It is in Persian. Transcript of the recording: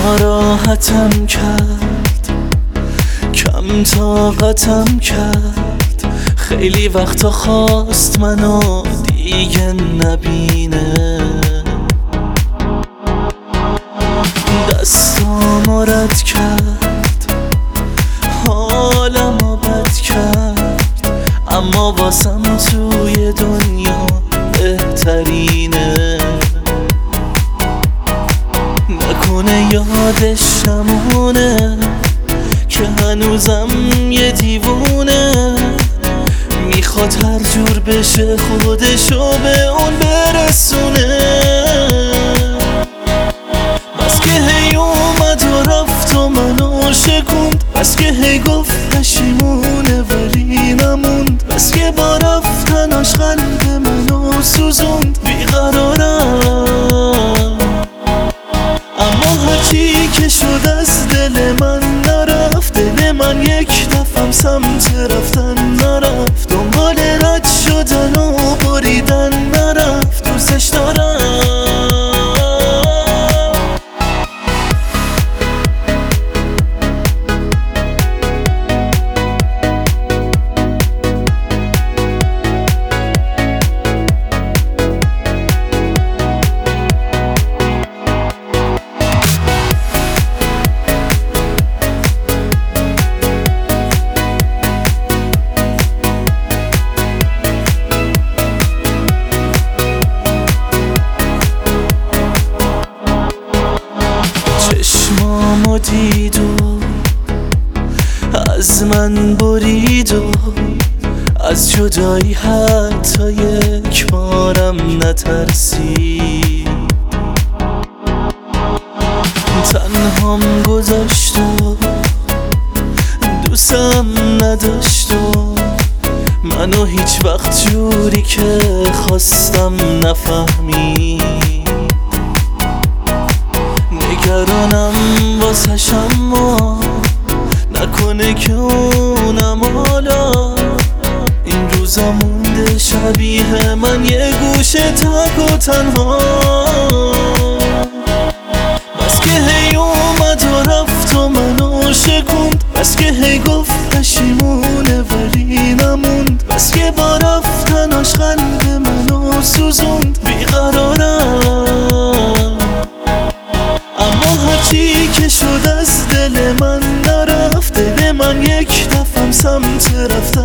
ناراحتم کرد، کم طاقتم کرد، خیلی وقتا خواست منو دیگه نبینه. دستامو رد کرد، حالمو بد کرد، اما واسم توی دنیا بهترینه. نکنه یادش نمونه که هنوزم یه دیوونه، میخواد هر جور بشه خودشو به اون برسونه. بس که هی اومد و رفت و منو شکوند، بس که هی گفت پشیمونه ولی نموند، بس که با رفتناش قلب منو سوزوند. بیقرارم اما هرچی که شد از دل من نرفت، دل من یک دفعه سمت رفتن نرفت، دنبال رد شدن و بریدن نرفت. دوستش دارم چشمامو دید و از من برید و از جدایی حتی یک بارم نترسید. تنهام گذاشت و دوستم نداشت و منو هیچ وقت جوری که خواستم نفهمید. نگرانم واسش اما نکنه که اونم حالا این روزا مونده شبیه من یه گوشه تک و تنها. بس که هی اومد و رفت و منو شکوند، بس که هی گفت پشیمونه ولی نموند، بس که با رفتناش قلب منو سوزوند. بیقرارم اما هرچی که شد از دل من نرفت، دل من یک دفعه سمت رفتن